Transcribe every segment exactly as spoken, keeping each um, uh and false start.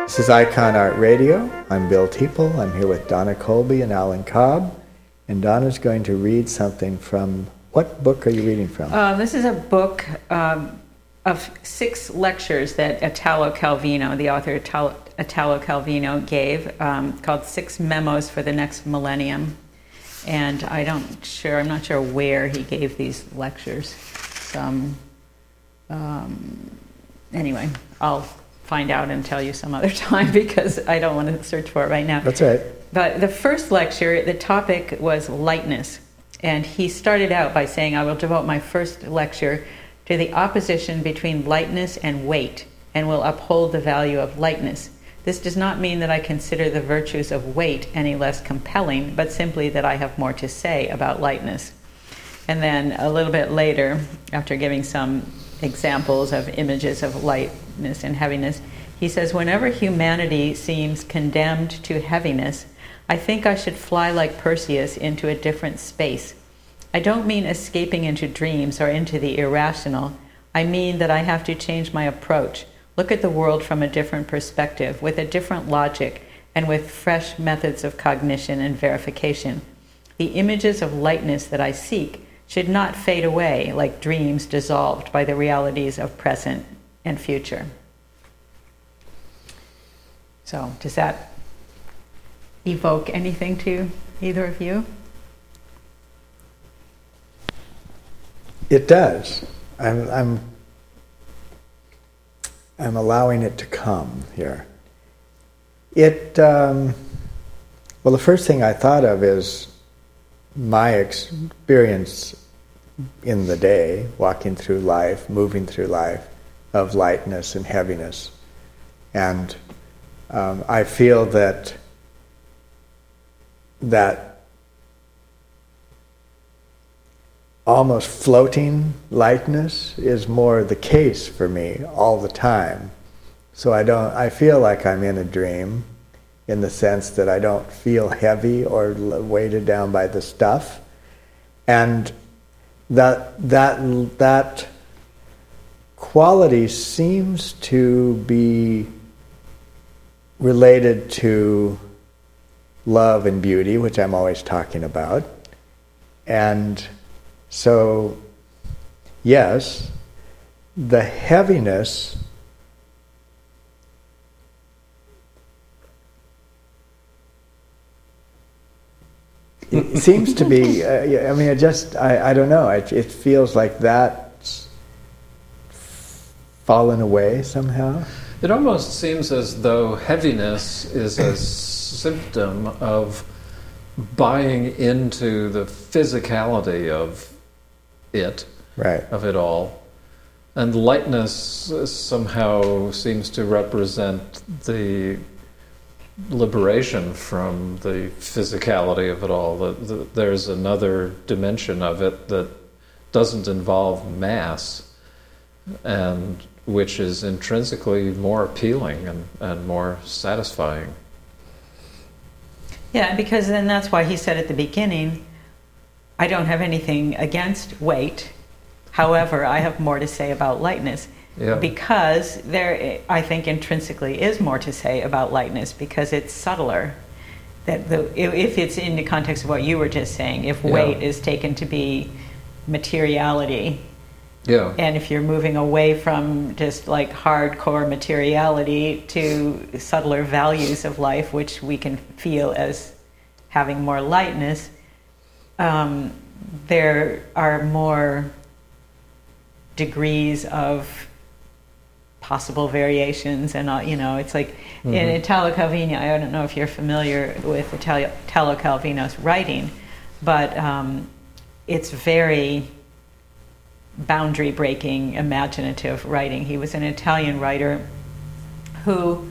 This is Icon Art Radio. I'm Bill Teeple. I'm here with Donna Colby and Alan Cobb. And Donna's going to read something from, what book are you reading from? Uh, this is a book um, of six lectures that Italo Calvino, the author Italo, Italo Calvino, gave, um, called Six Memos for the Next Millennium. And I don't sure, I'm not sure where he gave these lectures. Some, um, anyway, I'll find out and tell you some other time because I don't want to search for it right now. That's right. But the first lecture, the topic was lightness. And he started out by saying, I will devote my first lecture to the opposition between lightness and weight and will uphold the value of lightness. This does not mean that I consider the virtues of weight any less compelling, but simply that I have more to say about lightness. And then a little bit later, after giving some examples of images of lightness and heaviness, he says, whenever humanity seems condemned to heaviness, I think I should fly like Perseus into a different space. I don't mean escaping into dreams or into the irrational. I mean that I have to change my approach, look at the world from a different perspective, with a different logic, and with fresh methods of cognition and verification. The images of lightness that I seek should not fade away like dreams dissolved by the realities of present and future. So, does that evoke anything to either of you? It does. I'm, I'm, I'm allowing it to come here. It, um, well, the first thing I thought of is my experience in the day, walking through life, moving through life, of lightness and heaviness. And um, I feel that that almost floating lightness is more the case for me all the time. So I don't, I feel like I'm in a dream in the sense that I don't feel heavy or weighted down by the stuff. And that that that quality seems to be related to love and beauty, which I'm always talking about. And so, yes, the heaviness it seems to be, uh, I mean, it just, I, I don't know, it, it feels like that's fallen away somehow. It almost seems as though heaviness is a symptom of buying into the physicality of it, right. of it all. And lightness somehow seems to represent the liberation from the physicality of it all. The, the, there's another dimension of it that doesn't involve mass, and which is intrinsically more appealing and, and more satisfying. Yeah, because then that's why he said at the beginning, I don't have anything against weight. However, I have more to say about lightness. Yeah. Because there, I think intrinsically is more to say about lightness because it's subtler. That the, if it's in the context of what you were just saying, if weight yeah. is taken to be materiality, yeah. and if you're moving away from just like hardcore materiality to subtler values of life, which we can feel as having more lightness, um, there are more degrees of possible variations, and uh, you know, it's like mm-hmm. in Italo Calvino. I don't know if you're familiar with Italo, Italo Calvino's writing, but um, it's very boundary-breaking, imaginative writing. He was an Italian writer who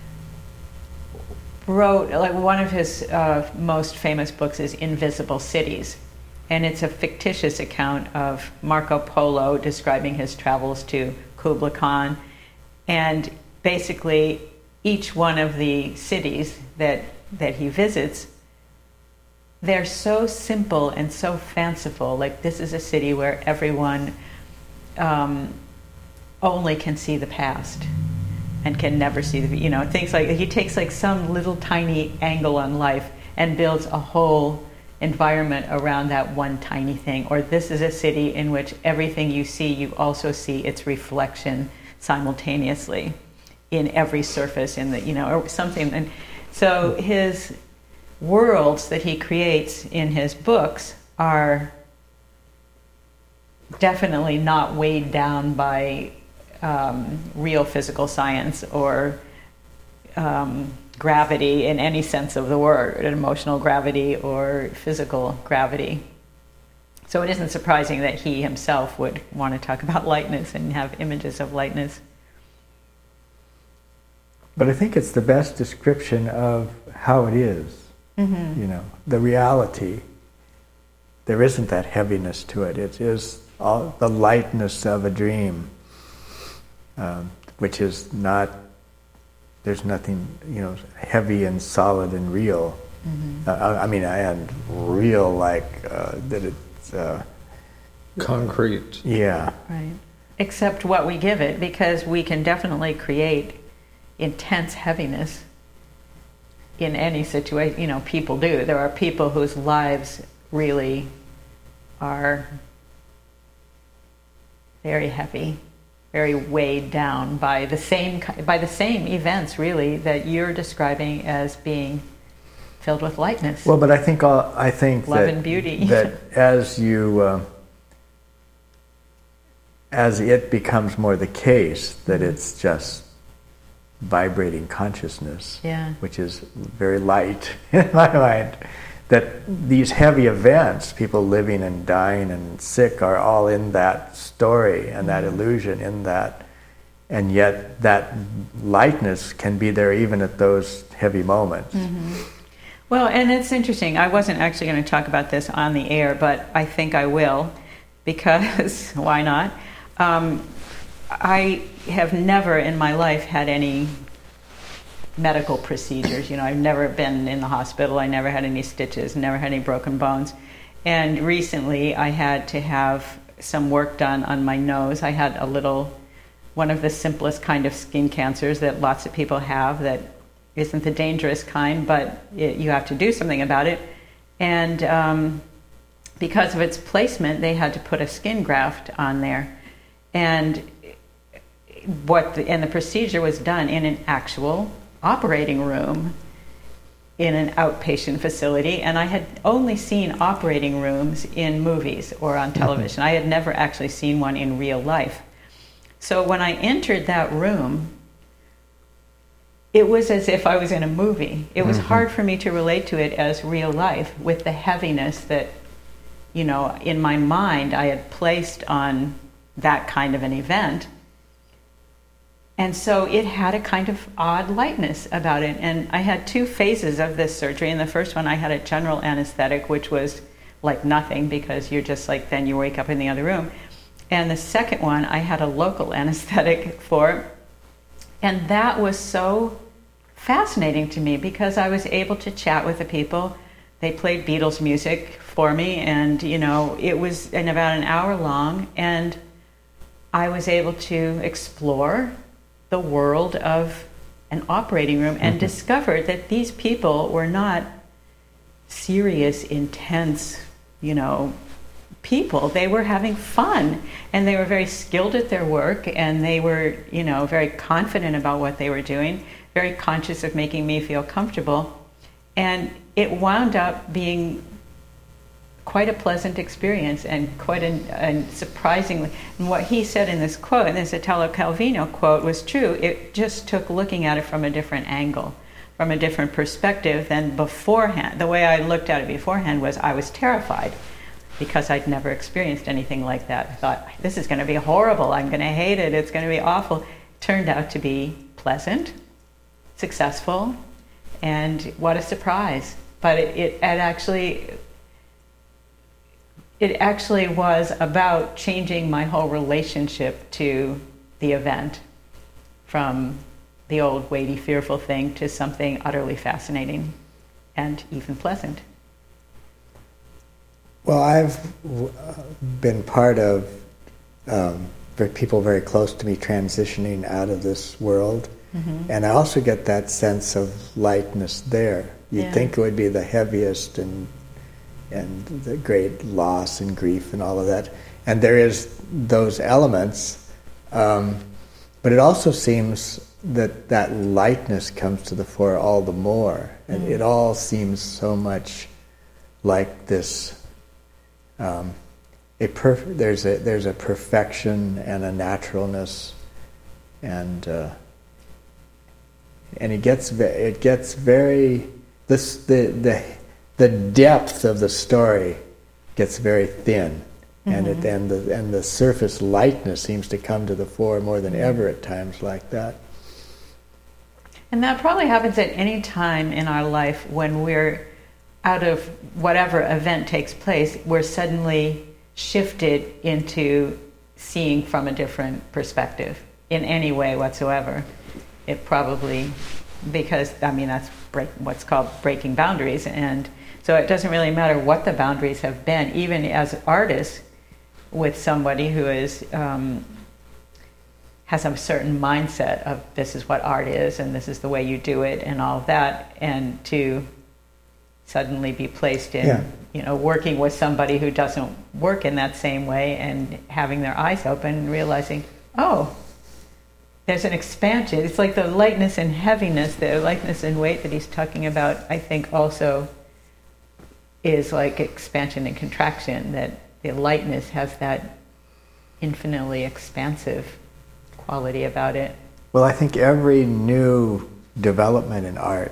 wrote, like, one of his uh, most famous books is Invisible Cities, and it's a fictitious account of Marco Polo describing his travels to Kublai Khan. And basically, each one of the cities that, that he visits, they're so simple and so fanciful. Like, this is a city where everyone um, only can see the past. and can never see the, you know, things like, he takes like some little tiny angle on life and builds a whole environment around that one tiny thing. Or this is a city in which everything you see, you also see its reflection simultaneously in every surface in the, you know, or something. And so his worlds that he creates in his books are definitely not weighed down by um, real physical science or um, gravity in any sense of the word, emotional gravity or physical gravity. So it isn't surprising that he himself would want to talk about lightness and have images of lightness. But I think it's the best description of how it is. Mm-hmm. You know, the reality. There isn't that heaviness to it. It is all the lightness of a dream, um, which is not. There's nothing, you know, heavy and solid and real. Mm-hmm. Uh, I, I mean, I had real like uh, that. It's uh, concrete. Yeah. Right. Except what we give it, because we can definitely create intense heaviness in any situation. You know, people do. There are people whose lives really are very heavy, very weighed down by the same by the same events, really, that you're describing as being filled with lightness. Well, but I think uh, I think love that, and beauty. that as you uh, as it becomes more the case that it's just vibrating consciousness, yeah. which is very light in my mind, that these heavy events, people living and dying and sick, are all in that story and that illusion in that, and yet that lightness can be there even at those heavy moments. Mm-hmm. Well, and it's interesting. I wasn't actually going to talk about this on the air, but I think I will, because why not? Um, I have never in my life had any medical procedures. You know, I've never been in the hospital. I never had any stitches, never had any broken bones. And recently I had to have some work done on my nose. I had a little, one of the simplest kind of skin cancers that lots of people have that isn't the dangerous kind, but it, you have to do something about it. And um, because of its placement, they had to put a skin graft on there. And what the, and the procedure was done in an actual operating room in an outpatient facility, and I had only seen operating rooms in movies or on television. I had never actually seen one in real life. So when I entered that room, it was as if I was in a movie. It was mm-hmm. hard for me to relate to it as real life with the heaviness that, you know, in my mind I had placed on that kind of an event. And so it had a kind of odd lightness about it. And I had two phases of this surgery. In the first one, I had a general anesthetic, which was like nothing because you're just like, then you wake up in the other room. And the second one, I had a local anesthetic for. And that was so fascinating to me because I was able to chat with the people. They played Beatles music for me. And, you know, it was in about an hour long. And I was able to explore the world of an operating room and mm-hmm. discovered that these people were not serious, intense, you know, people. They were having fun and they were very skilled at their work and they were, you know, very confident about what they were doing, very conscious of making me feel comfortable. And it wound up being quite a pleasant experience and quite an, an surprisingly, and what he said in this quote, and this Italo Calvino quote was true, it just took looking at it from a different angle, from a different perspective than beforehand. The way I looked at it beforehand was I was terrified because I'd never experienced anything like that. I thought, this is going to be horrible, I'm going to hate it, it's going to be awful. It turned out to be pleasant, successful, and what a surprise. But it, it, it actually... It actually was about changing my whole relationship to the event from the old weighty, fearful thing to something utterly fascinating and even pleasant. Well, I've been part of um, people very close to me transitioning out of this world Mm-hmm. And I also get that sense of lightness there. You'd Yeah. think it would be the heaviest and and the great loss and grief and all of that. And there is those elements, um, but it also seems that that lightness comes to the fore all the more. And mm. it all seems so much like this, um, a perf- there's a there's a perfection and a naturalness, and uh, and it gets ve- it gets very this the the the depth of the story gets very thin, mm-hmm. and it and the and the surface lightness seems to come to the fore more than ever at times like that. And that probably happens at any time in our life when we're out of whatever event takes place, we're suddenly shifted into seeing from a different perspective in any way whatsoever. It probably, because, I mean, that's break, what's called breaking boundaries. And so it doesn't really matter what the boundaries have been, even as artists with somebody who is um, has a certain mindset of this is what art is and this is the way you do it and all of that, and to suddenly be placed in, yeah. you know, working with somebody who doesn't work in that same way and having their eyes open and realizing, oh, there's an expansion. It's like the lightness and heaviness, the lightness and weight that he's talking about, I think also is like expansion and contraction, that the lightness has that infinitely expansive quality about it. Well, I think every new development in art,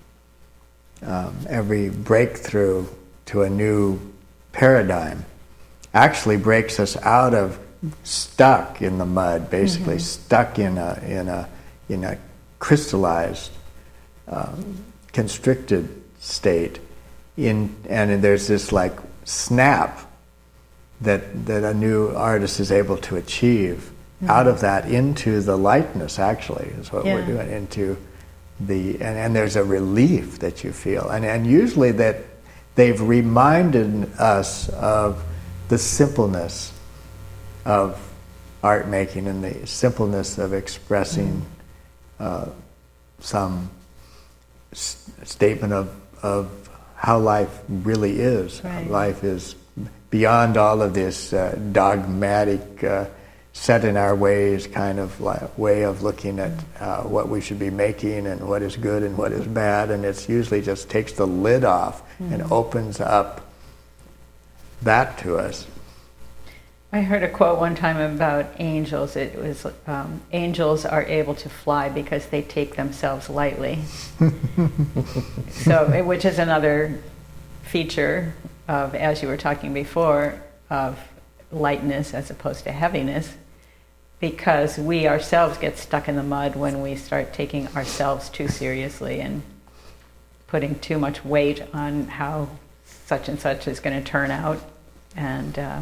um, every breakthrough to a new paradigm actually breaks us out of stuck in the mud, basically mm-hmm. stuck in a in a in a crystallized, um, constricted state. In and there's this like snap that that a new artist is able to achieve mm-hmm. out of that into the lightness. Actually, is what yeah. we're doing into the and, and there's a relief that you feel, and and usually that they've reminded us of the simpleness of art making and the simpleness of expressing uh, some s- statement of of how life really is. Right. Life is beyond all of this uh, dogmatic, uh, set in our ways kind of li- way of looking at uh, what we should be making and what is good and what is bad, and it's usually just takes the lid off mm-hmm. and opens up that to us. I heard a quote one time about angels. It was, um, angels are able to fly because they take themselves lightly. So, which is another feature of, as you were talking before, of lightness as opposed to heaviness, because we ourselves get stuck in the mud when we start taking ourselves too seriously and putting too much weight on how such and such is going to turn out. And uh,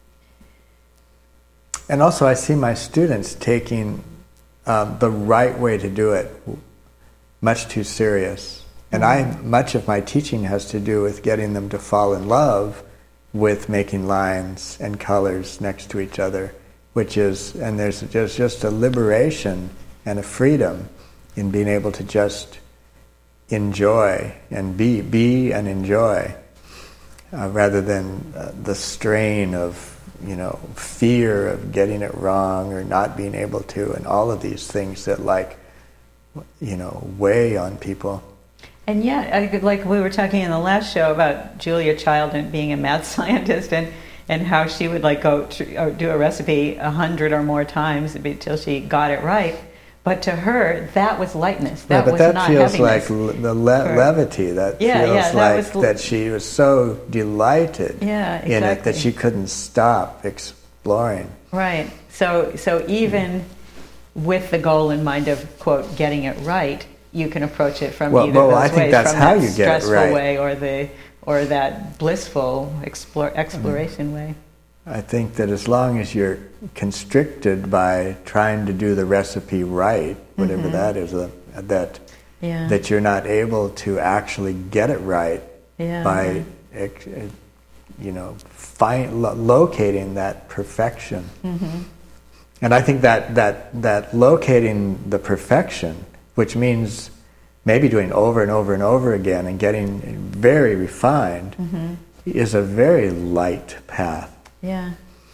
And also I see my students taking um, the right way to do it much too serious. And mm-hmm. I much of my teaching has to do with getting them to fall in love with making lines and colors next to each other, which is, and there's just, just a liberation and a freedom in being able to just enjoy and be, be and enjoy, uh, rather than uh, the strain of, you know, fear of getting it wrong or not being able to, and all of these things that, like, you know, weigh on people. And yet, I could, like we were talking in the last show about Julia Child and being a mad scientist, and, and how she would like go to, or do a recipe a hundred or more times until she got it right. But to her, that was lightness. That yeah, but was that not feels heaviness. like the le- levity. That yeah, feels yeah, that like was, that she was so delighted yeah, exactly. in it that she couldn't stop exploring. Right. So, so even with the goal in mind of, quote, getting it right, you can approach it from well, either well, those I think ways, that's from how that you get it stressful right. way or the or that blissful explore, exploration mm-hmm. way. I think that as long as you're constricted by trying to do the recipe right, whatever mm-hmm. that is, uh, that yeah. that you're not able to actually get it right yeah. by, you know, find, lo- locating that perfection. Mm-hmm. And I think that, that, that locating the perfection, which means maybe doing over and over and over again and getting very refined, mm-hmm. is a very light path. Yeah.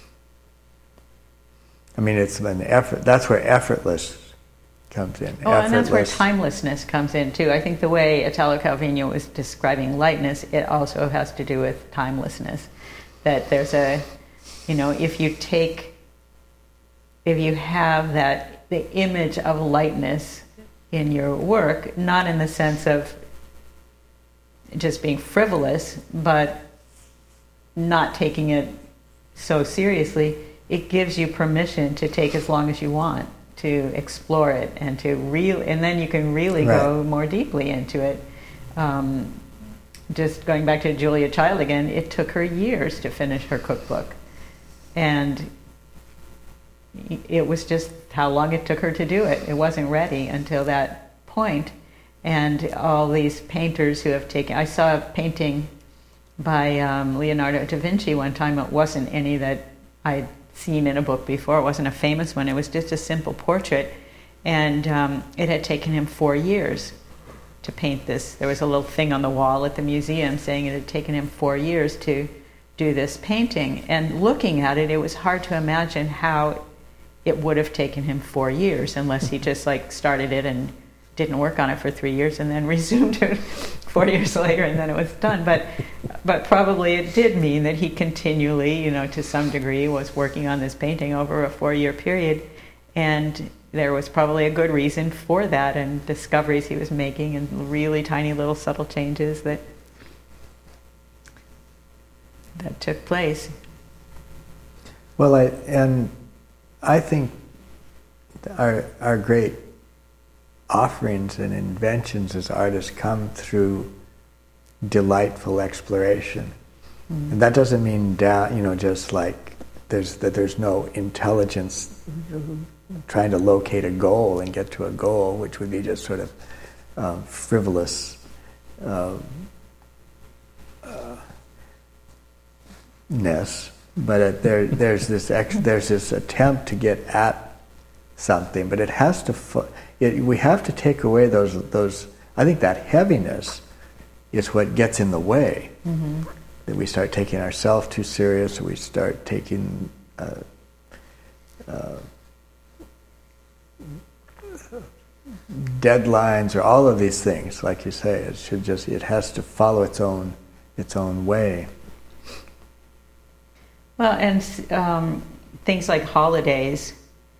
I mean, it's an effort. That's where effortless comes in. Oh, and that's where timelessness comes in too. I think the way Italo Calvino was describing lightness, it also has to do with timelessness. That there's a, you know, if you take, if you have that, the image of lightness in your work, not in the sense of just being frivolous, but not taking it so seriously, it gives you permission to take as long as you want to explore it and to really, and then you can really right. go more deeply into it. Um, just going back to Julia Child again, it took her years to finish her cookbook, and it was just how long it took her to do it. It wasn't ready until that point. And all these painters who have taken, I saw a painting by um, Leonardo da Vinci one time. It wasn't any that I'd seen in a book before. It wasn't a famous one. It was just a simple portrait. And um, it had taken him four years to paint this. There was a little thing on the wall at the museum saying it had taken him four years to do this painting. And looking at it, it was hard to imagine how it would have taken him four years unless he just like started it and didn't work on it for three years and then resumed it four years later and then it was done. But but probably it did mean that he continually, you know, to some degree was working on this painting over a four-year period, and there was probably a good reason for that and discoveries he was making and really tiny little subtle changes that that took place. Well, I and I think our our great offerings and inventions as artists come through delightful exploration, mm-hmm. and that doesn't mean down, you know, just like there's that there's no intelligence mm-hmm. trying to locate a goal and get to a goal, which would be just sort of um, frivolous. Uh, uh, ness, but it, there there's this ex, there's this attempt to get at something, but it has to. Fu- it, we have to take away those those. I think that heaviness is what gets in the way. Mm-hmm. That we start taking ourselves too serious, or we start taking. Uh, uh, deadlines or all of these things, like you say, it should just. It has to follow its own its own way. Well, and um, things like holidays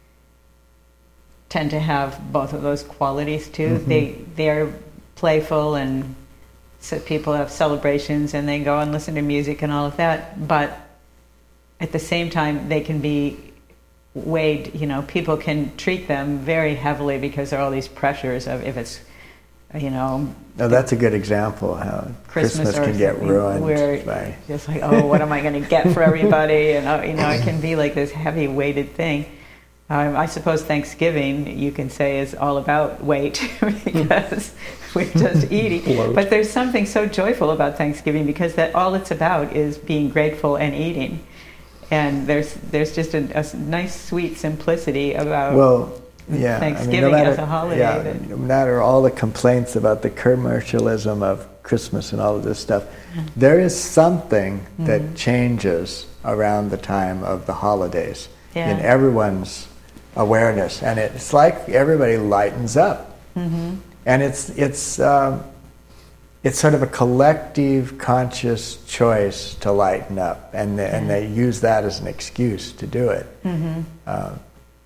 tend to have both of those qualities too. Mm-hmm. They they're playful, and so people have celebrations, and they go and listen to music and all of that. But at the same time, they can be weighed. You know, people can treat them very heavily because there are all these pressures of if it's, you know. No, that's a good example how Christmas, Christmas can get ruined. We're by just like, oh, what am I going to get for everybody? And uh, you know, it can be like this heavy weighted thing. Um, I suppose Thanksgiving, you can say, is all about weight because we're just eating. Bloat. But there's something so joyful about Thanksgiving because that all it's about is being grateful and eating. And there's there's just a, a nice, sweet simplicity about. Well, Yeah, Thanksgiving I mean, no matter, as a holiday. Yeah, that, no matter all the complaints about the commercialism of Christmas and all of this stuff, mm-hmm. there is something mm-hmm. that changes around the time of the holidays yeah. in everyone's awareness, and it's like everybody lightens up, mm-hmm. and it's it's um, it's sort of a collective conscious choice to lighten up, and they, mm-hmm. and they use that as an excuse to do it. Mm-hmm. Uh,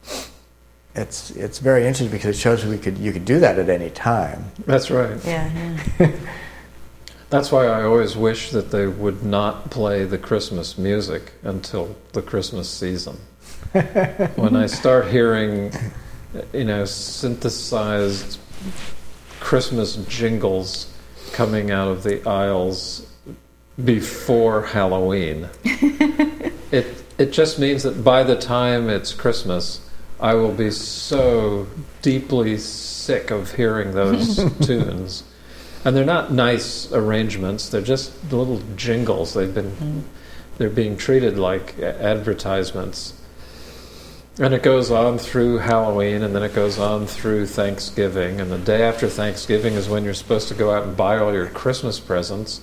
It's it's very interesting because it shows we could you could do that at any time. That's right. Yeah. yeah. That's why I always wish that they would not play the Christmas music until the Christmas season. When I start hearing, you know, synthesized Christmas jingles coming out of the aisles before Halloween, it it just means that by the time it's Christmas, I will be so deeply sick of hearing those tunes. And they're not nice arrangements, they're just little jingles. They've been, mm. they're being treated like advertisements. And it goes on through Halloween, and then it goes on through Thanksgiving, and the day after Thanksgiving is when you're supposed to go out and buy all your Christmas presents.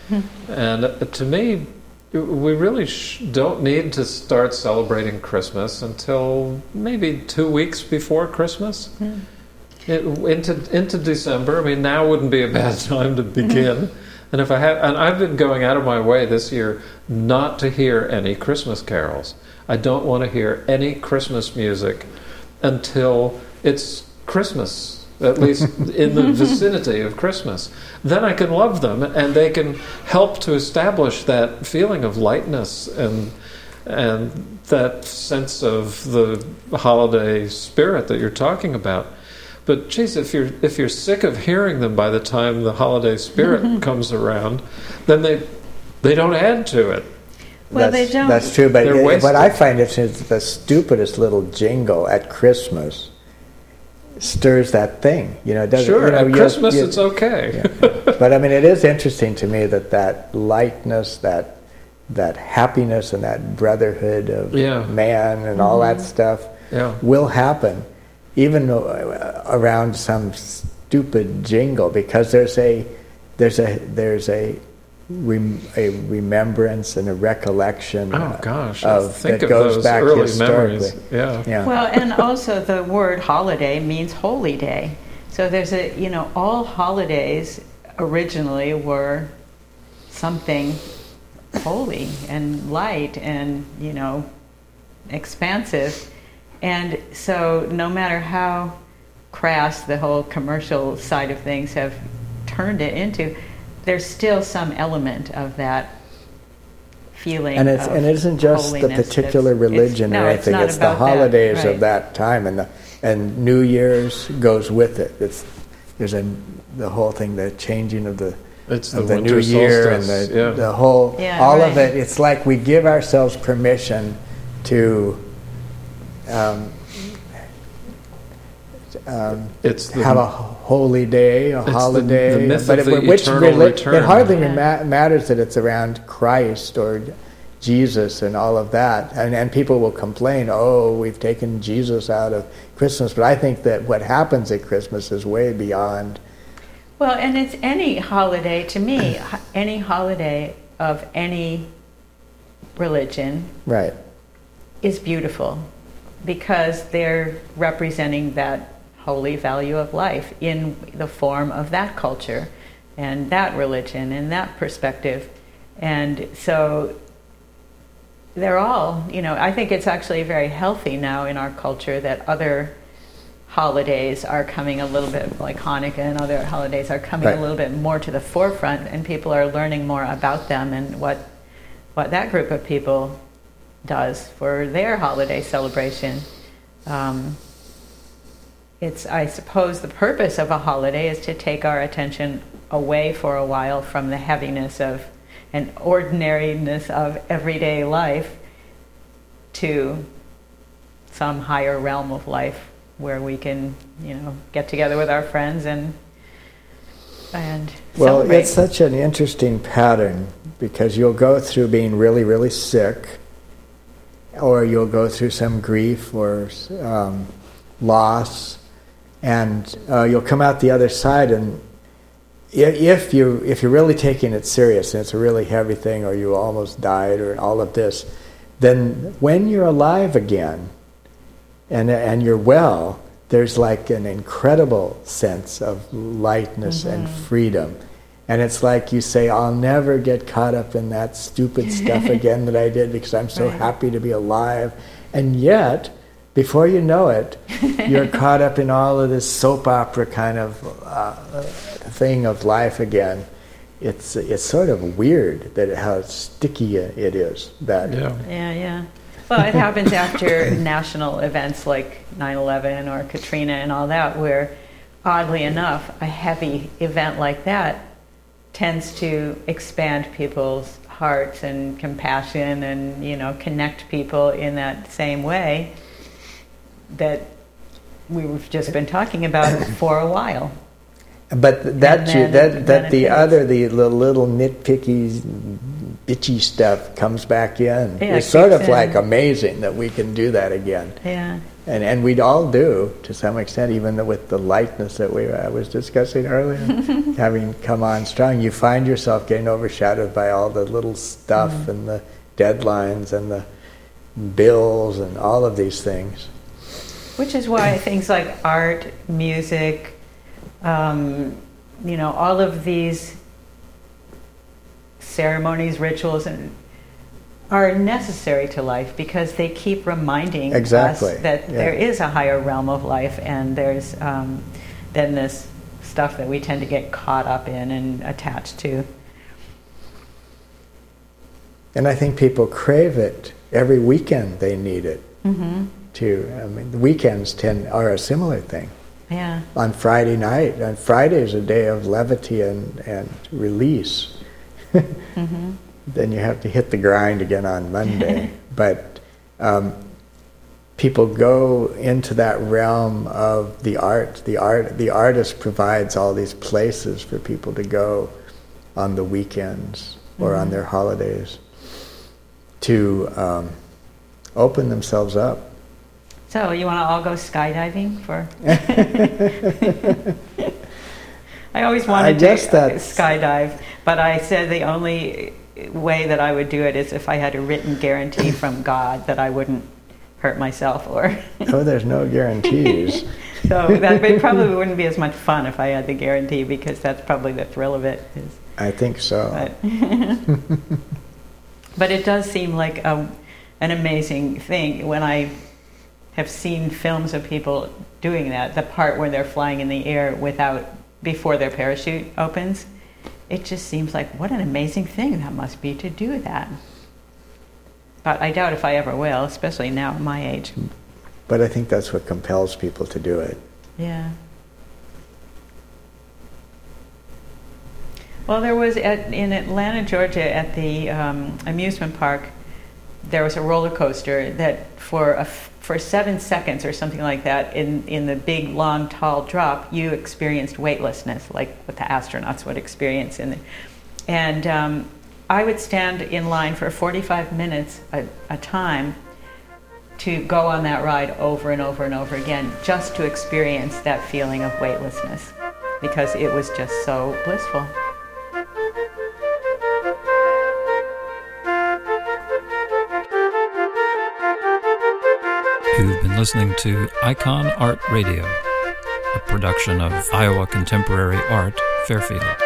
And uh, to me, we really sh- don't need to start celebrating Christmas until maybe two weeks before Christmas. Mm. It, into into December. I mean, now wouldn't be a bad time to begin. And if I have, and I've been going out of my way this year not to hear any Christmas carols. I don't want to hear any Christmas music until it's Christmas, at least in the vicinity of Christmas. Then I can love them, and they can help to establish that feeling of lightness and and that sense of the holiday spirit that you're talking about. But geez, if you're if you're sick of hearing them by the time the holiday spirit comes around, then they they don't add to it. Well, that's, they don't. That's true, but They're it, what I wasted. find is is the stupidest little jingle at Christmas stirs that thing. You know, it doesn't. Sure, you know, at you- Christmas you- it's okay. Yeah. But I mean, it is interesting to me that that lightness, that that happiness, and that brotherhood of Yeah. man, and all that stuff Yeah. will happen, even though, uh, around some stupid jingle, because there's a there's a there's a rem, a remembrance and a recollection. Oh gosh, of think that of goes those back early historically. memories. Yeah. Yeah. Well, and also the word holiday means holy day. So there's a, you know, all holidays originally were something holy and light and, you know, expansive. And so no matter how crass the whole commercial side of things have turned it into, there's still some element of that feeling. And it's of and it isn't just the holiness particular that's- religion it's, or no, anything. It's, It's, not the about that, holidays right. of that time, and the and New Year's goes with it. It's there's a the whole thing, the changing of the It's the, of the winter new year and solstice. the yeah. the whole Yeah, all of right. it. It's like we give ourselves permission to. Um, um, It's the have a holy day, a the- holiday, the myth but of it, the which eternal reli- return. it hardly Yeah. ma- matters that it's around Christ or Jesus and all of that, and and people will complain, oh, we've taken Jesus out of Christmas, but I think that what happens at Christmas is way beyond. Well, and it's any holiday to me, h- any holiday of any religion Right. is beautiful because they're representing that holy value of life in the form of that culture and that religion and that perspective. And so they're all, you know, I think it's actually very healthy now in our culture that other holidays are coming a little bit, like Hanukkah and other holidays are coming Right. a little bit more to the forefront, and people are learning more about them and what what that group of people does for their holiday celebration. Um, it's, I suppose, the purpose of a holiday is to take our attention away for a while from the heaviness of and ordinariness of everyday life to some higher realm of life where we can, you know, get together with our friends and and Well, celebrate. it's such an interesting pattern because you'll go through being really, really sick, or you'll go through some grief or um, loss, and uh, you'll come out the other side. And i- if you if you're really taking it serious and it's a really heavy thing, or you almost died, or all of this, then when you're alive again, and and you're well, there's like an incredible sense of lightness and freedom. And it's like you say, I'll never get caught up in that stupid stuff again that I did because I'm so Right. happy to be alive. And yet, before you know it, you're caught up in all of this soap opera kind of uh, thing of life again. It's it's sort of weird that how sticky it is. That Yeah. Yeah, yeah. Well, it happens after national events like nine eleven or Katrina and all that, where, oddly enough, a heavy event like that tends to expand people's hearts and compassion and, you know, connect people in that same way that we've just been talking about for a while. But that you, then that it- that then the it fades. other the little, little nitpicky, bitchy stuff comes back in. Yeah, it's sort kicks of in. like amazing that we can do that again, Yeah. and and we'd all do to some extent, even with the lightness that we I was discussing earlier, having come on strong. You find yourself getting overshadowed by all the little stuff Mm-hmm. and the deadlines and the bills and all of these things. Which is why things like art, music, um, you know, all of these ceremonies, rituals, and are necessary to life because they keep reminding Exactly, us that yeah. there is a higher realm of life, and there's um, then this stuff that we tend to get caught up in and attached to. And I think people crave it. Every weekend they need it. Mm-hmm. Too. I mean, the weekends tend are a similar thing. Yeah. On Friday night, on Friday is a day of levity and, and release. Mm-hmm. Then you have to hit the grind again on Monday. But um, people go into that realm of the art. The art, the artist provides all these places for people to go on the weekends or Mm-hmm. on their holidays to um, open themselves up. So you want to all go skydiving for? I always wanted I guess to that's- skydive, but I said the only way that I would do it is if I had a written guarantee from God that I wouldn't hurt myself or. Oh, there's no guarantees. So that it probably wouldn't be as much fun if I had the guarantee, because that's probably the thrill of it. Is, I think so. but, but it does seem like a, an amazing thing when I have seen films of people doing that, the part where they're flying in the air without, before their parachute opens. It just seems like what an amazing thing that must be to do that. But I doubt if I ever will, especially now at my age. But I think that's what compels people to do it. Yeah. Well, there was at, in Atlanta, Georgia, at the um, amusement park, there was a roller coaster that for a f- for seven seconds or something like that, in, in the big, long, tall drop, you experienced weightlessness, like what the astronauts would experience. In the, and um, I would stand in line for forty-five minutes a, a time to go on that ride over and over and over again, just to experience that feeling of weightlessness, because it was just so blissful. You've been listening to Icon Art Radio, a production of Iowa Contemporary Art, Fairfield.